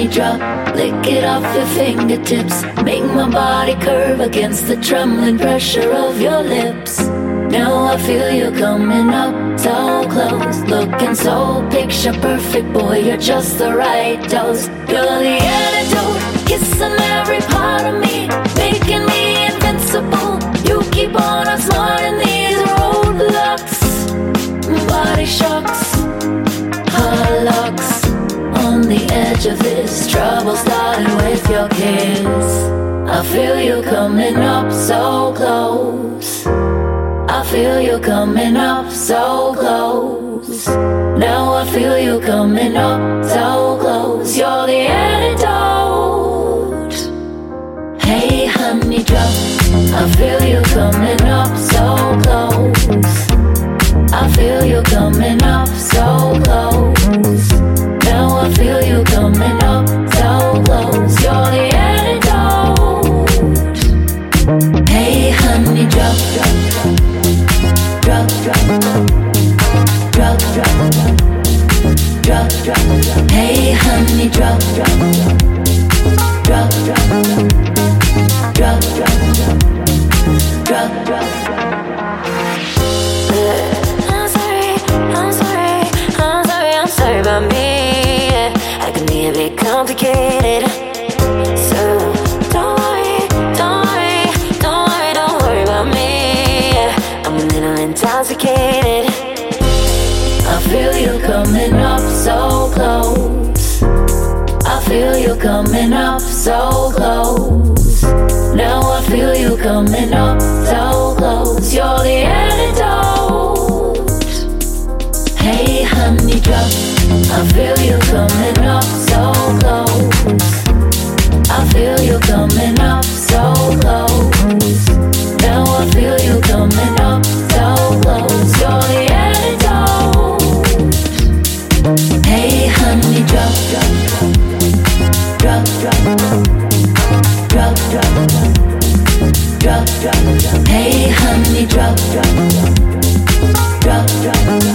honey drop, lick it off your fingertips. Make my body curve against the trembling pressure of your lips. Now I feel you coming up so close, looking so picture perfect. Boy, you're just the right dose. You're the antidote, kissing every part of me, making me invincible. You keep on outsmarting these roadblocks. Body shocks, hot locks. On the edge of this trouble started with your kiss. I feel you coming up so close. I feel you coming up so close. Now I feel you coming up so close. You're the antidote. Hey honey drop, I feel you coming up so close. I feel you coming up so close. Now I feel you coming up so close. You're the antidote. Hey honey drop, drop, drop, drop, drop, drop, drop, drop. Hey honey drop, drop, drop, drop, drop, drop, drop, drop. I'm sorry about me. I can be a bit complicated. So don't worry, don't worry, don't worry, don't worry about me. I'm a little intoxicated. I feel you coming up so close. I feel you coming up so close. Now I feel you coming up so close. You're the antidote. Hey honey drop, I feel you coming up so close. I feel you coming up so close. Now I feel you coming up so close. You're the antidote. Hey honey drop, drop, drop, drop, drop, drop, drop, drop. Hey honey drop, drop, drop, drop.